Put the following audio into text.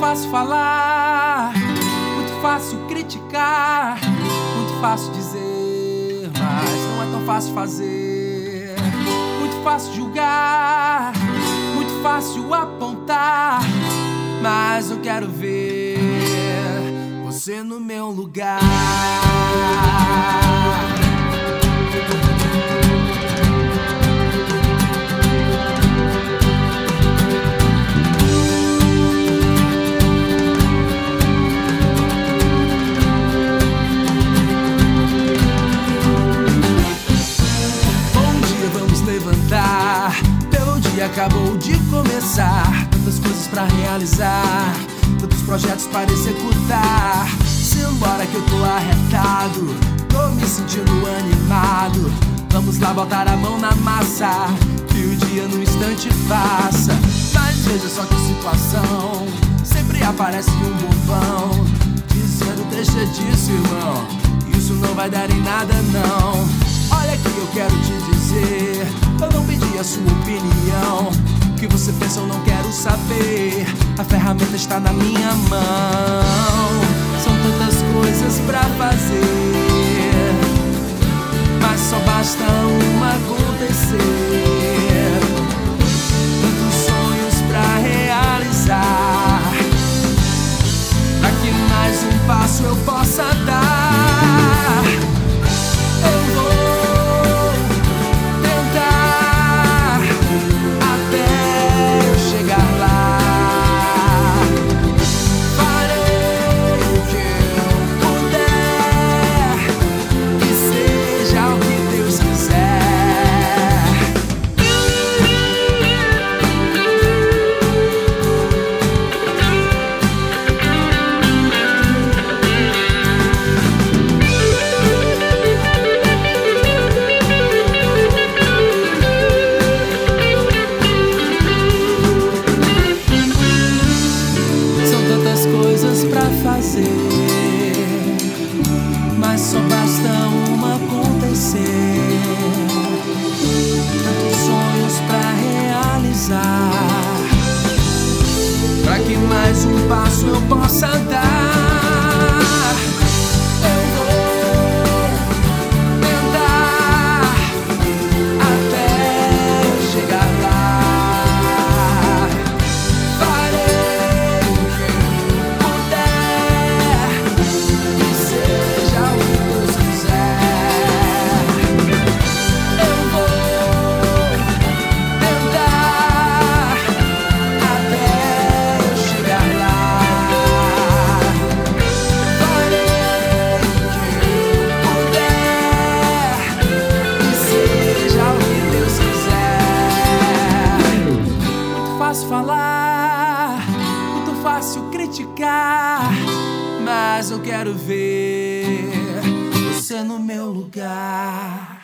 fácil falar, muito fácil criticar, muito fácil dizer, mas não é tão fácil fazer. Muito fácil julgar, muito fácil apontar, mas eu quero ver você no meu lugar. Teu dia acabou de começar, tantas coisas pra realizar, tantos projetos para executar. Simbora que eu tô arretado, tô me sentindo animado. Vamos lá botar a mão na massa, que o dia num instante passa. Mas veja só que situação, sempre aparece um bobão dizendo deixa disso, irmão, isso não vai dar em nada não. Olha que eu quero te dizer, eu não pedi a sua opinião. O que você pensa eu não quero saber, a ferramenta está na minha mão. São tantas coisas pra fazer, mas só basta uma acontecer. Tantos sonhos pra realizar, pra que mais um passo eu possa dar. Eu vou mas só basta uma acontecer. Tantos sonhos pra realizar, pra que mais um passo eu possa dar. Falar, muito fácil criticar, mas eu quero ver você no meu lugar.